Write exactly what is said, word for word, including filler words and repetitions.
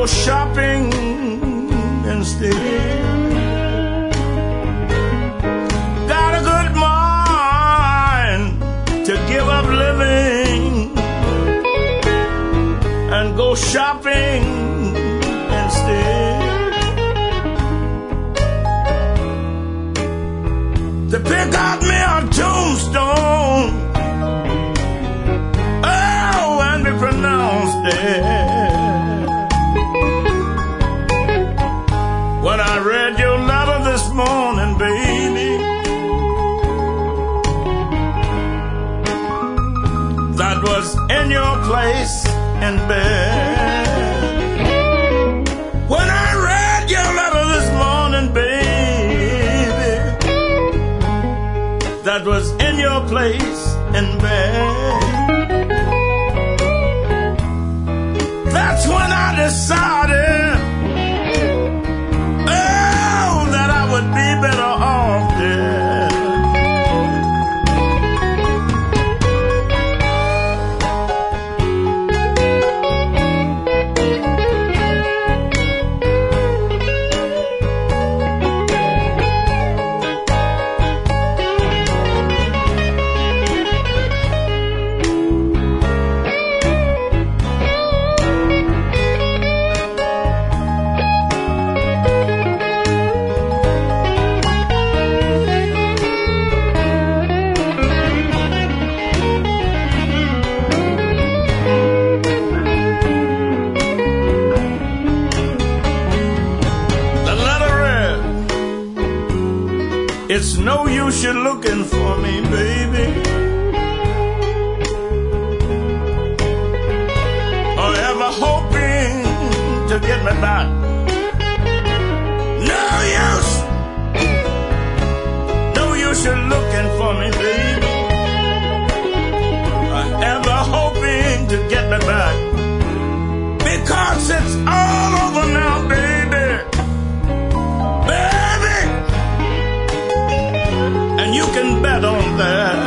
shopping instead. Got a good mind to give up living and go shopping instead. To pick out me a tombstone, oh, and be pronounced dead. When I read your letter this morning, baby, that was in your place in bed. When I read your letter this morning, baby, that was in your place in bed. That's when I decided, oh, that I would be better off dead. It's no use you looking for me, baby, or ever hoping to get me back. No use, no use you looking for me, baby, or ever hoping to get me back. Because it's all over now, baby, baby. And you can bet on that.